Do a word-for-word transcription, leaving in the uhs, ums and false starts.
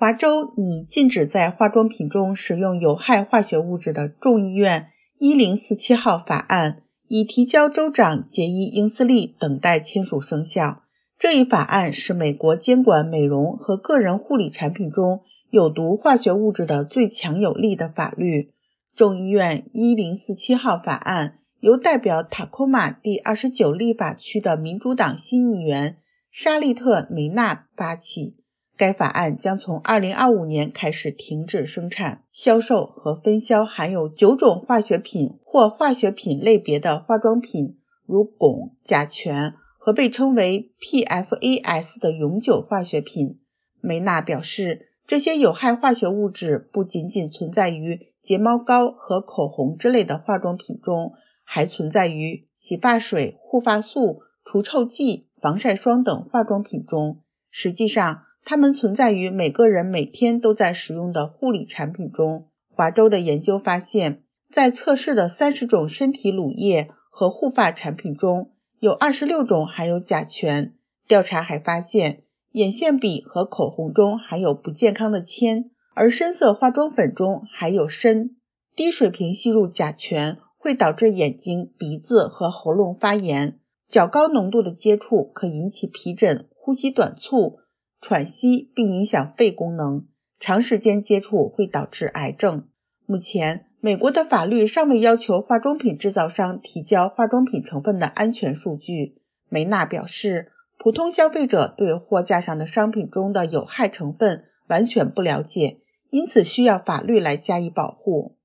华州拟禁止在化妆品中使用有害化学物质的众议院一零四七号法案已提交州长杰伊·英斯利等待签署生效。这一法案是美国监管美容和个人护理产品中有毒化学物质的最强有力的法律。众议院一零四七号法案由代表塔科马第二十九立法区的民主党新议员莎莉特·梅纳发起。该法案将从二零二五年开始停止生产、销售和分销含有九种化学品或化学品类别的化妆品，如汞、甲醛和被称为 P F A S 的永久化学品。梅纳表示，这些有害化学物质不仅仅存在于睫毛膏和口红之类的化妆品中，还存在于洗发水、护发素、除臭剂、防晒霜等化妆品中。实际上，它们存在于每个人每天都在使用的护理产品中。华州的研究发现，在测试的三十种身体乳液和护发产品中，有二十六种含有甲醛。调查还发现，眼线笔和口红中含有不健康的铅，而深色化妆粉中含有砷。低水平吸入甲醛会导致眼睛、鼻子和喉咙发炎，较高浓度的接触可引起皮疹、呼吸短促、喘息并影响肺功能，长时间接触会导致癌症。目前，美国的法律尚未要求化妆品制造商提交化妆品成分的安全数据。梅纳表示，普通消费者对货架上的商品中的有害成分完全不了解，因此需要法律来加以保护。